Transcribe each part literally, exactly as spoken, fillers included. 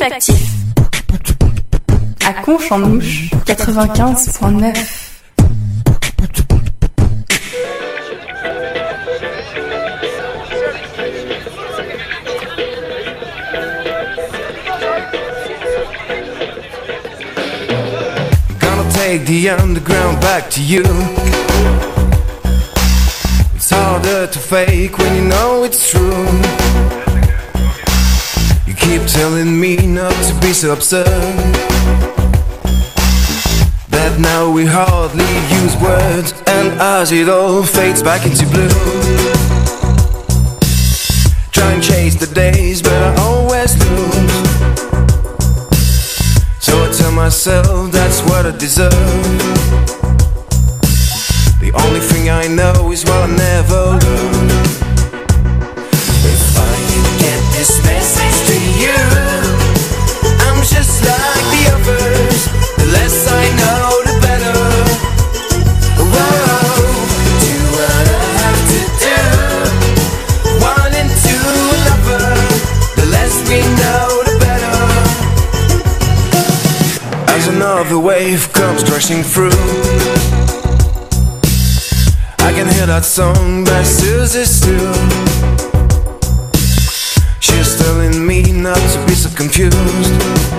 actif. À Conche-en-Ouche, quatre-vingt-quinze point neuf. Take the underground back to you. It's harder to fake when you know it's true. You keep telling me not to be so absurd, that now we hardly use words. And as it all fades back into blue, try and chase the days but I always lose. So I tell myself that's what I deserve. The only thing I know is what I never learned. If I can get this message to you, I'm just like the others. The less I know, the better. Whoa, do what I have to do. One into another. The less we know, the better. As another wave comes crashing through, I can hear that song by Susie Stu. She's telling me not to be so confused.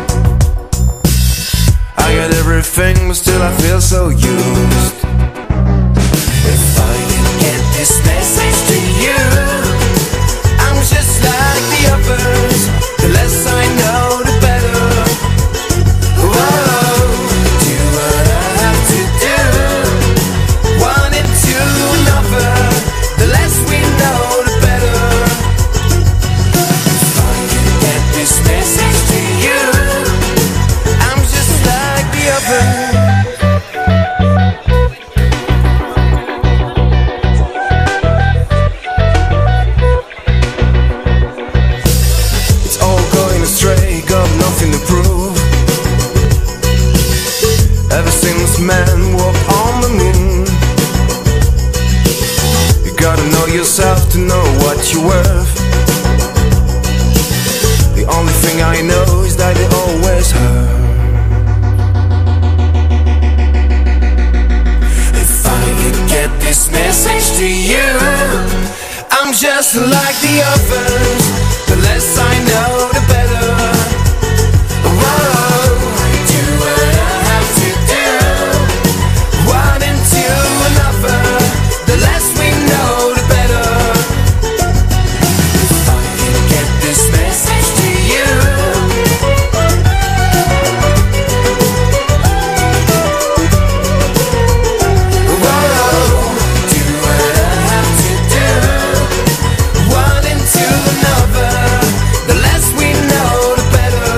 I got everything but still I feel so used. If I can get this message to you, I'm just like the others. The less I know, the better. Whoa, do what I have to do. One into another. The less we know, the better. If I can get this message to you, I'm just like the others. It's all going astray, got nothing to prove. Ever since man walked on the moon, you gotta know yourself to know what you're worth. The only thing I know is that it always hurt. If I could get this message to you, I'm just like the others. The less I know, the better. Whoa, do what I have to do. One into another. The less we know, the better. If I can get this message to you, whoa, do what I have to do. One into another. The less we know, the better.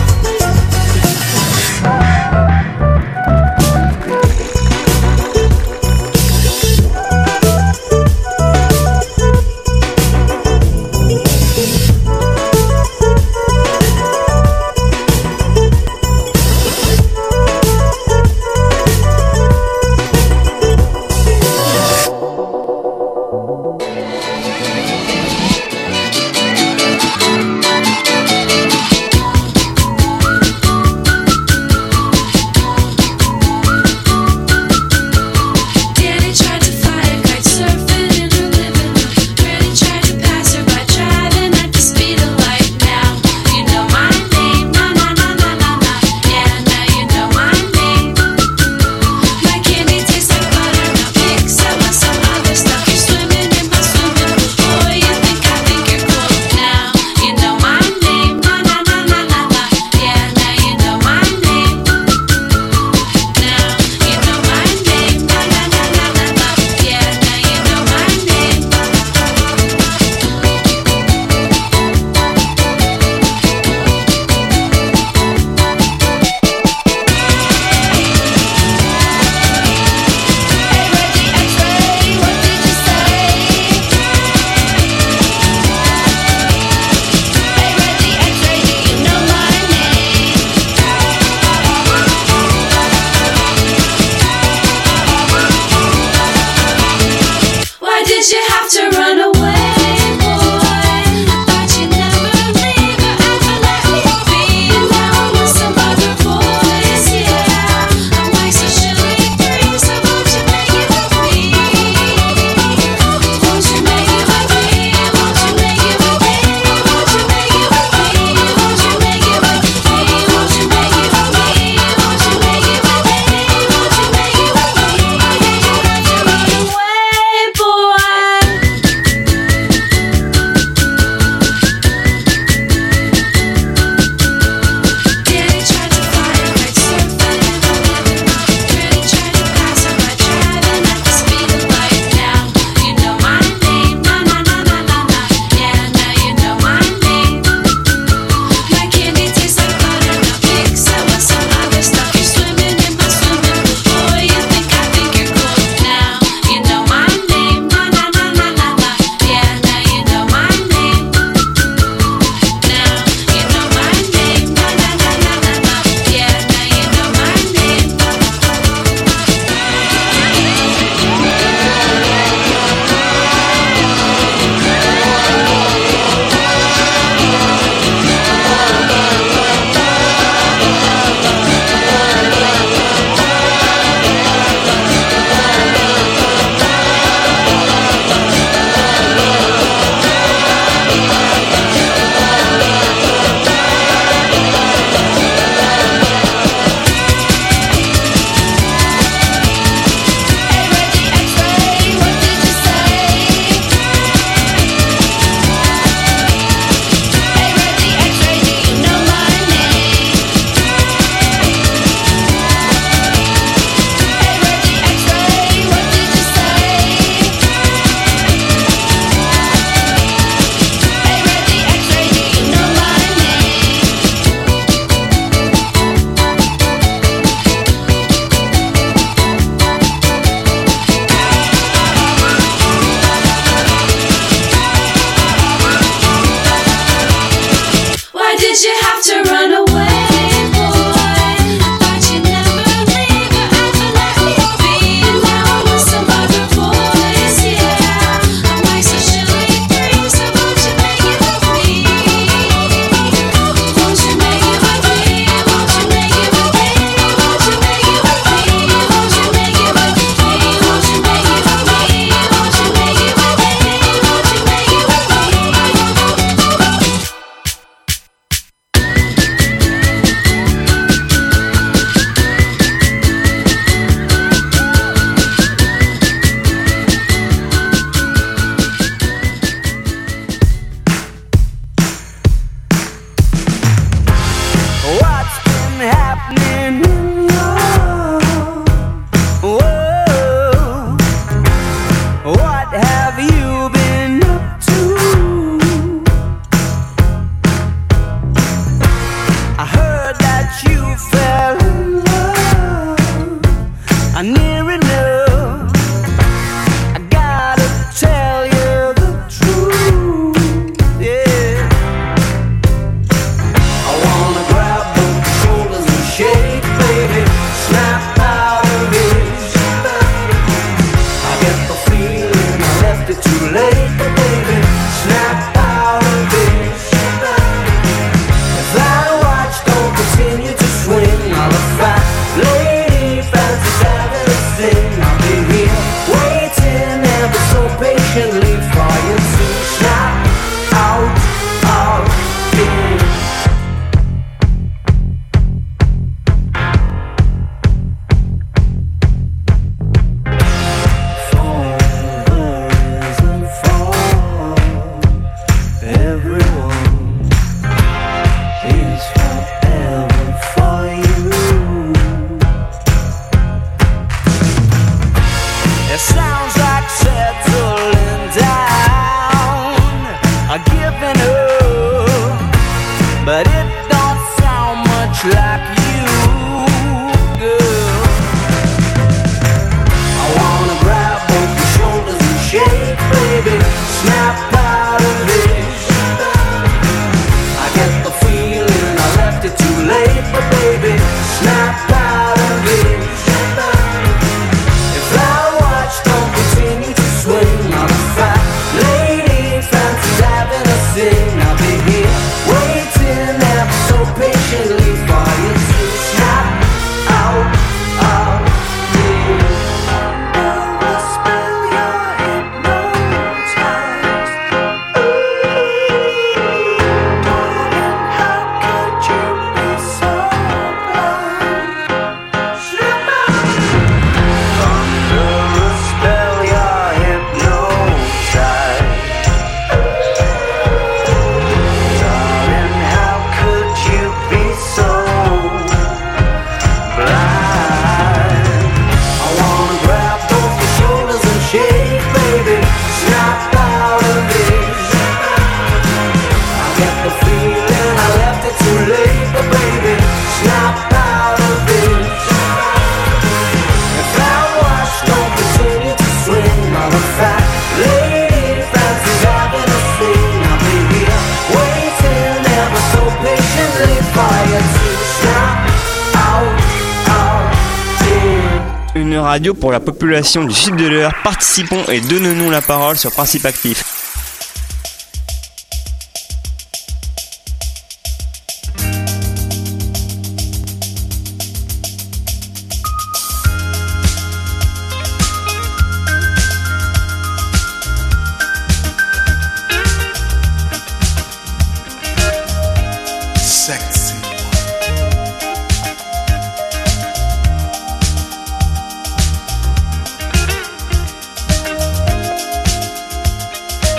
Daddy tried to fly a kite surfing in her living room. Granny tried to pass her by driving at the speed of light. Now you know my name, na na na na na na. Yeah, now you know my name. My candy tastes like butter. Now mix up with some other stuff. You're swimming in my swimming pool. Boy, you think I think you're cool. Now you know my name, na na na na na na. Yeah, now you know my name. Now you know my name, na na na na na na. Yeah, now you know my name. Hey, Reggie X-Ray, what did you say? Hey, Reggie X-Ray, do you know my name? Why did you have to run away, boy? Thought you'd never leave or ever let me be sounds like settling down, or giving up, but it don't sound much like you, girl. I wanna grab both your shoulders and shake, baby, snap out of it. I get the feeling I left it too late, but baby, snap out of it. If our watch don't continue to swing, I'm a fat lady, fancy's having a sing. I'll be here waiting ever so patiently for you to snap out of it. Under a spell, you're hypnotized. Ooh, darling, how could you be so blind? Snap out. Under a spell, you're hypnotized. Darling, how could you be so blind? I wanna grab both your shoulders and shake, baby, snap out of it. I get the feeling I left it too late, but baby, snap out of it. If that watch don't continue to swing, I'm a fat lady, fancy's having a sing. I'll be here waiting ever so patiently for you to snap out of it. Une radio pour la population du sud de l'Eure. Participons et donnons-nous la parole sur Principe Actif. Sexy one.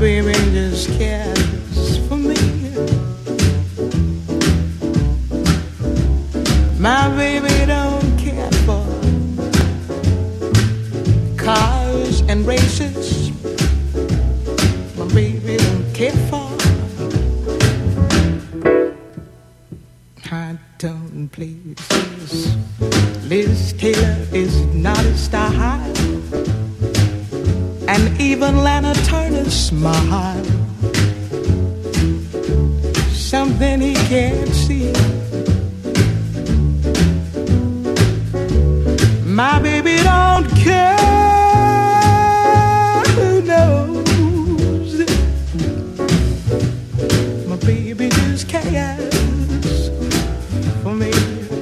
baby just cares for me. My baby don't care for cars and races. My baby don't care for high-tone places. Liz Taylor is not a style, and even Lana Turner's smile, something he can't see. My baby don't care, who knows? My baby just cares for me.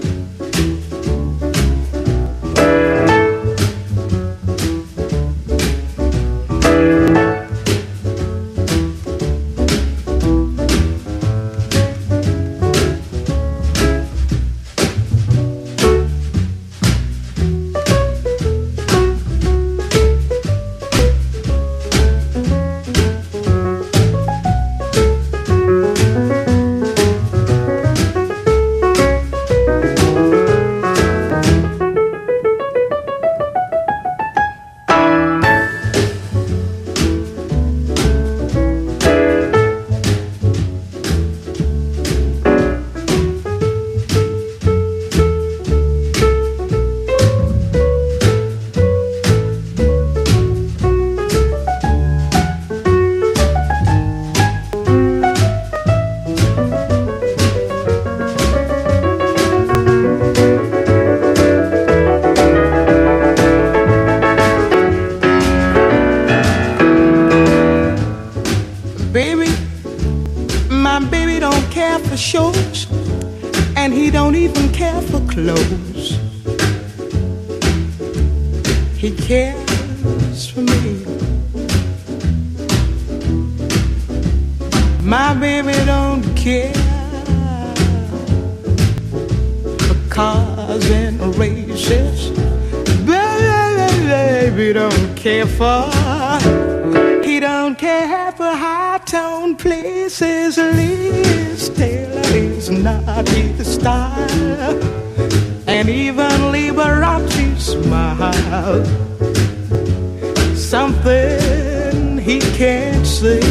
Something he can't see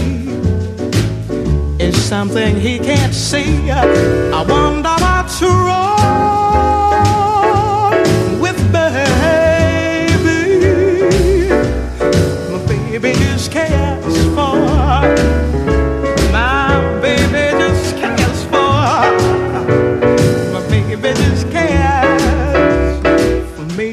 is something he can't see. I wonder what's wrong with baby. My baby just cares for. My baby just cares for. My baby just cares for me.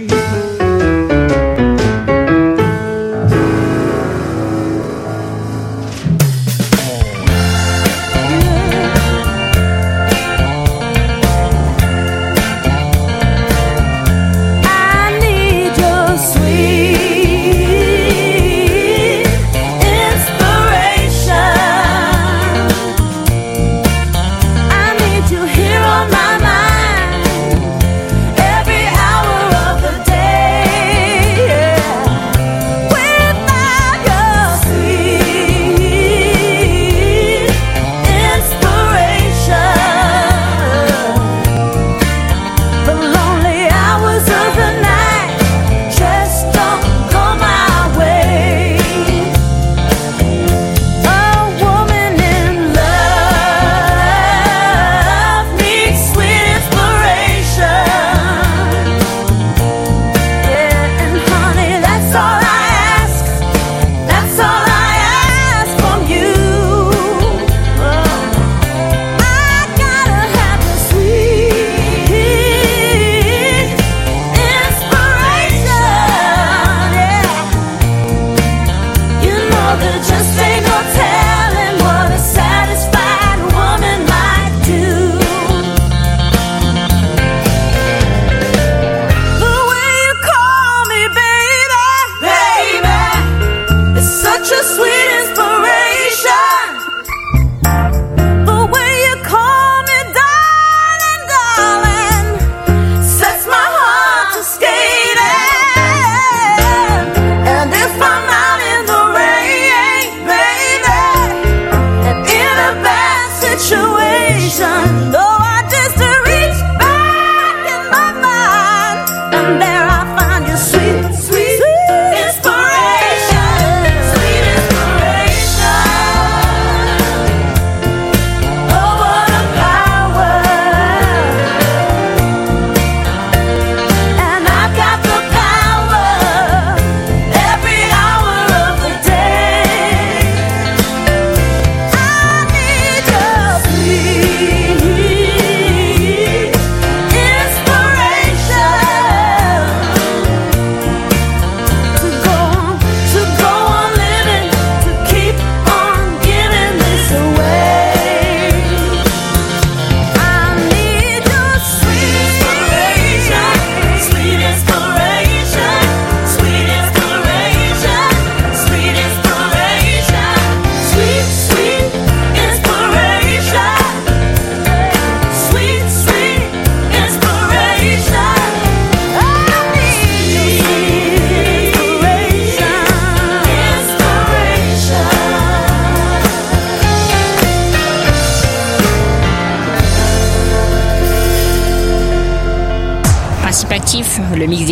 Baby,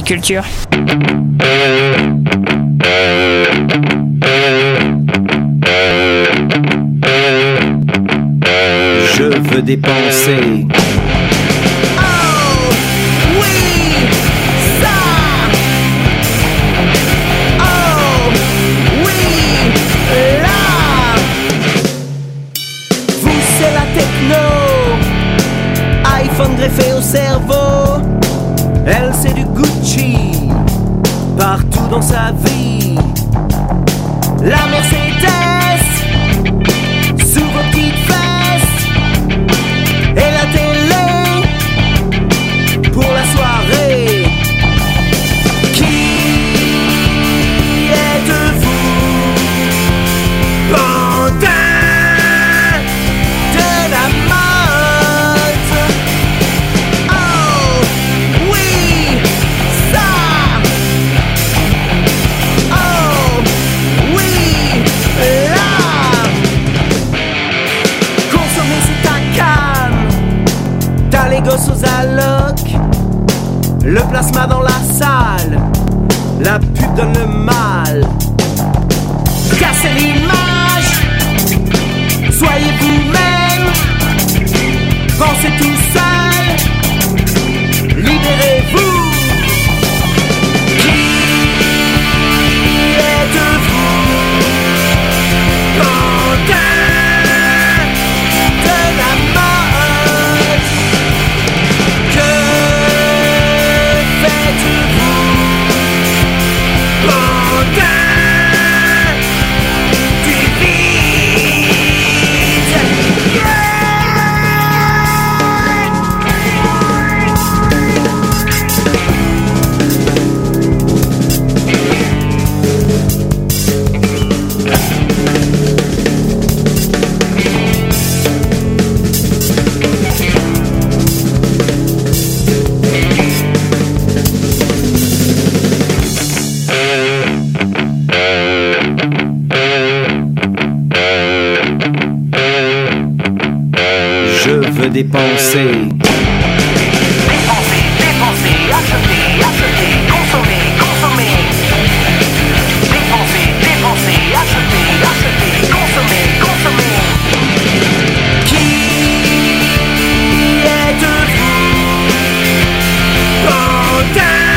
culture. Je veux dépenser. iPhone greffé au cerveau, elle c'est du Gucci partout dans sa vie. La Mercedes sous vos petites fesses et la télé pour la soirée. Qui êtes-vous, bandin de la mode? Oh oui, ça. Oh oui, là. Consommer c'est un calme. T'as les gosses aux allocs, le plasma dans la salle, la pub donne le mal. Cassez l'image, soyez vous-même, pensez tout seul, libérez-vous. Qui êtes-vous, bandin de la mode? Que faites-vous, bandin du vide? Je veux dépenser. Dépenser, dépenser, acheter, acheter, consommer, consommer. Dépenser, dépenser, acheter, acheter, consommer, consommer. Qui êtes-vous, bandin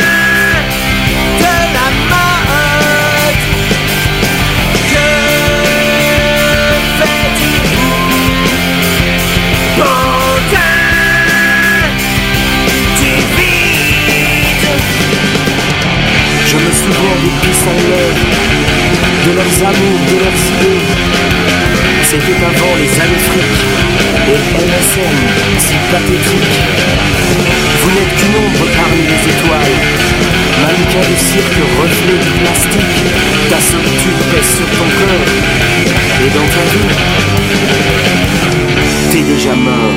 de la mode? Que faites-vous, bandin du vide? Je me souviens des puissants lèvres, de leurs amours, de leurs idées. C'était avant les années fric et M S N si pathétique. Vous n'êtes qu'une ombre parmi les étoiles, mannequin de cirque, reflet du plastique. Ta solitude pèse sur ton corps et dans ta vie, t'es déjà mort.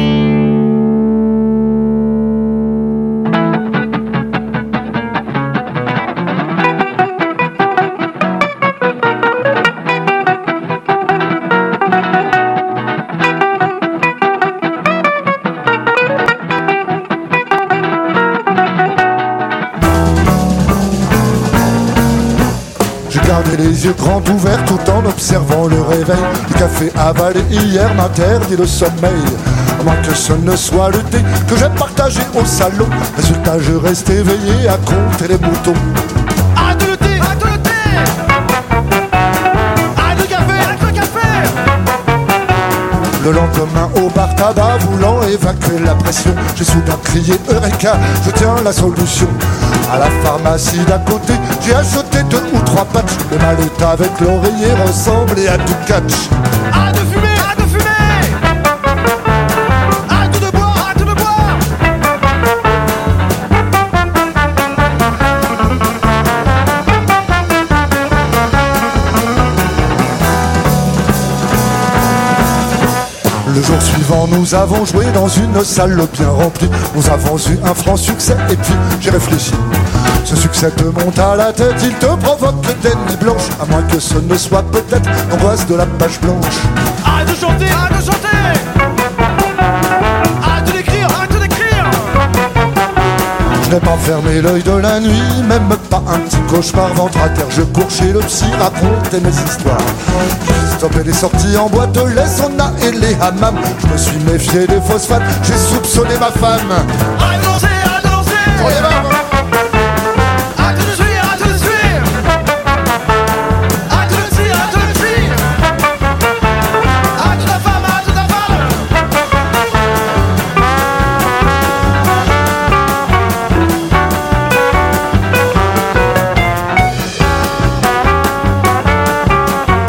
J'ai gardé les yeux grands ouverts tout en observant le réveil. Le café avalé hier m'interdit le sommeil. À moins que ce ne soit le thé que j'ai partagé au salon. Résultat, je reste éveillé à compter les moutons. Arrête le thé, arrête le thé. Arrête le café, arrête le café. Le lendemain au bar tabac, voulant évacuer la pression, j'ai soudain crié Eureka, je tiens la solution. À la pharmacie d'à côté, j'ai acheté deux ou trois patchs. Le mallet avec l'oreiller ressemblait à du catch. Arrête de fumer, arrête de fumer. Arrête de boire, arrête de boire. Le jour suivant, nous avons joué dans une salle bien remplie. Nous avons eu un franc succès et puis j'ai réfléchi. Ce succès te monte à la tête, il te provoque des nuits blanches. À moins que ce ne soit peut-être l'angoisse de la page blanche. Arrête de chanter, arrête de chanter. Arrête de l'écrire, arrête de l'écrire. Je n'ai pas fermé l'œil de la nuit, même pas un petit cauchemar ventre à terre. Je cours chez le psy, raconter mes histoires. J'ai stoppé les sorties en boîte, les saunas et les hammams. Je me suis méfié des phosphates, j'ai soupçonné ma femme. À danser, à danser. Sur les mains.